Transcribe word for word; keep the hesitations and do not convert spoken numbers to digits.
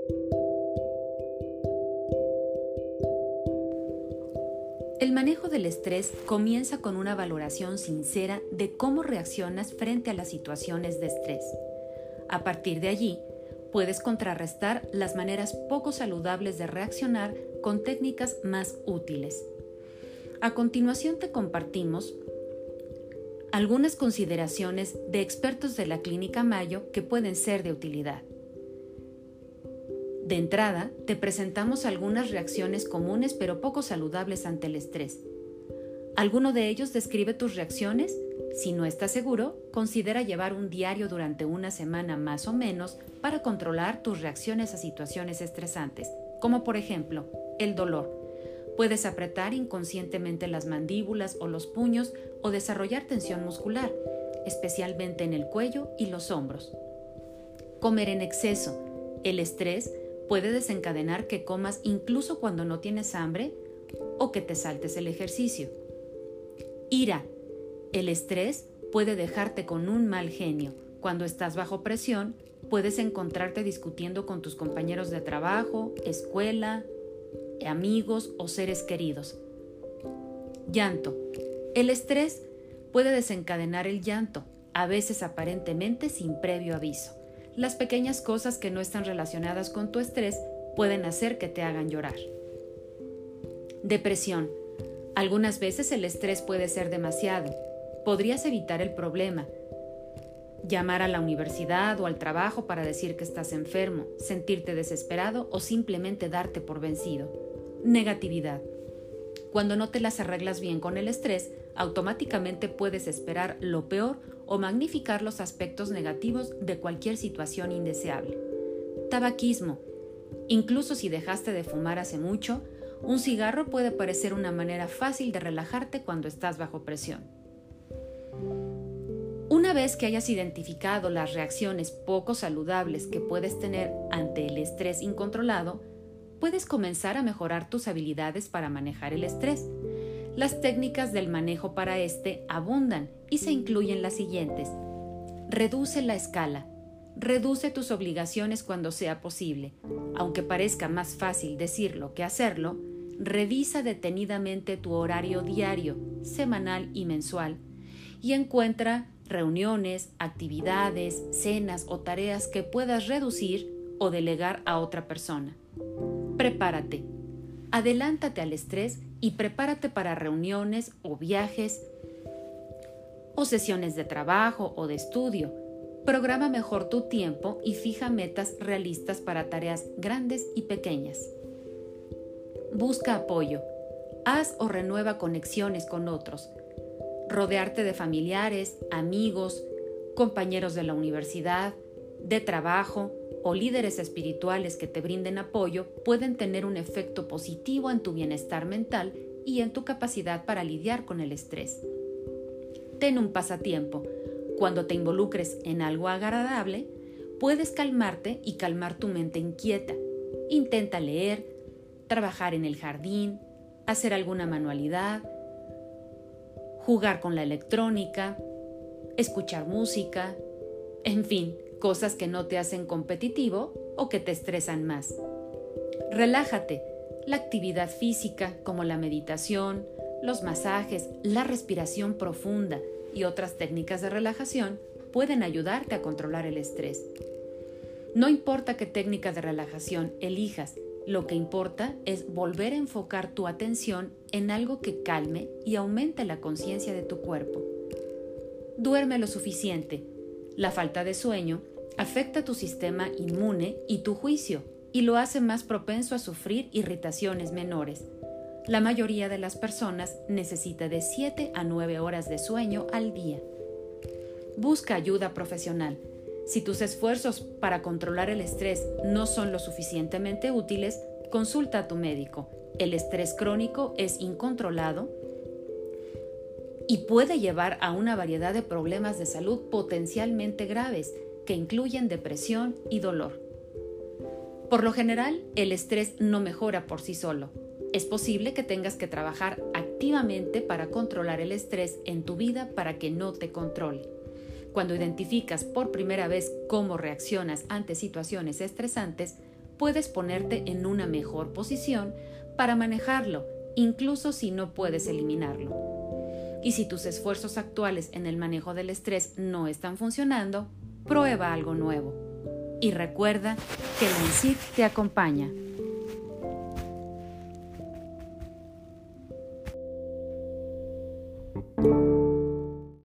El manejo del estrés comienza con una valoración sincera de cómo reaccionas frente a las situaciones de estrés. A partir de allí, puedes contrarrestar las maneras poco saludables de reaccionar con técnicas más útiles. A continuación te compartimos algunas consideraciones de expertos de la Clínica Mayo que pueden ser de utilidad. De entrada, te presentamos algunas reacciones comunes pero poco saludables ante el estrés. ¿Alguno de ellos describe tus reacciones? Si no estás seguro, considera llevar un diario durante una semana más o menos para controlar tus reacciones a situaciones estresantes, como por ejemplo, el dolor. Puedes apretar inconscientemente las mandíbulas o los puños o desarrollar tensión muscular, especialmente en el cuello y los hombros. Comer en exceso. El estrés puede desencadenar que comas incluso cuando no tienes hambre o que te saltes el ejercicio. Ira. El estrés puede dejarte con un mal genio. Cuando estás bajo presión, puedes encontrarte discutiendo con tus compañeros de trabajo, escuela, amigos o seres queridos. Llanto. El estrés puede desencadenar el llanto, a veces aparentemente sin previo aviso. Las pequeñas cosas que no están relacionadas con tu estrés pueden hacer que te hagan llorar. Depresión. Algunas veces el estrés puede ser demasiado. Podrías evitar el problema. Llamar a la universidad o al trabajo para decir que estás enfermo, sentirte desesperado o simplemente darte por vencido. Negatividad. Cuando no te las arreglas bien con el estrés, automáticamente puedes esperar lo peor o magnificar los aspectos negativos de cualquier situación indeseable. Tabaquismo. Incluso si dejaste de fumar hace mucho, un cigarro puede parecer una manera fácil de relajarte cuando estás bajo presión. Una vez que hayas identificado las reacciones poco saludables que puedes tener ante el estrés incontrolado, puedes comenzar a mejorar tus habilidades para manejar el estrés. Las técnicas del manejo para este abundan y se incluyen las siguientes. Reduce la escala. Reduce tus obligaciones cuando sea posible. Aunque parezca más fácil decirlo que hacerlo, revisa detenidamente tu horario diario, semanal y mensual y encuentra reuniones, actividades, cenas o tareas que puedas reducir o delegar a otra persona. Prepárate. Adelántate al estrés y prepárate para reuniones o viajes o sesiones de trabajo o de estudio. Programa mejor tu tiempo y fija metas realistas para tareas grandes y pequeñas. Busca apoyo. Haz o renueva conexiones con otros. Rodearte de familiares, amigos, compañeros de la universidad, de trabajo o líderes espirituales que te brinden apoyo pueden tener un efecto positivo en tu bienestar mental y en tu capacidad para lidiar con el estrés. Ten un pasatiempo. Cuando te involucres en algo agradable, puedes calmarte y calmar tu mente inquieta. Intenta leer, trabajar en el jardín, hacer alguna manualidad, jugar con la electrónica, escuchar música, en fin, cosas que no te hacen competitivo o que te estresan más. Relájate. La actividad física como la meditación, los masajes, la respiración profunda y otras técnicas de relajación pueden ayudarte a controlar el estrés. No importa qué técnica de relajación elijas, lo que importa es volver a enfocar tu atención en algo que calme y aumente la conciencia de tu cuerpo. Duerme lo suficiente. La falta de sueño afecta tu sistema inmune y tu juicio y lo hace más propenso a sufrir irritaciones menores. La mayoría de las personas necesita de siete a nueve horas de sueño al día. Busca ayuda profesional. Si tus esfuerzos para controlar el estrés no son lo suficientemente útiles, consulta a tu médico. El estrés crónico es incontrolado y puede llevar a una variedad de problemas de salud potencialmente graves que incluyen depresión y dolor. Por lo general, el estrés no mejora por sí solo. Es posible que tengas que trabajar activamente para controlar el estrés en tu vida para que no te controle. Cuando identificas por primera vez cómo reaccionas ante situaciones estresantes, puedes ponerte en una mejor posición para manejarlo, incluso si no puedes eliminarlo. Y si tus esfuerzos actuales en el manejo del estrés no están funcionando, prueba algo nuevo. Y recuerda que el M S I T te acompaña.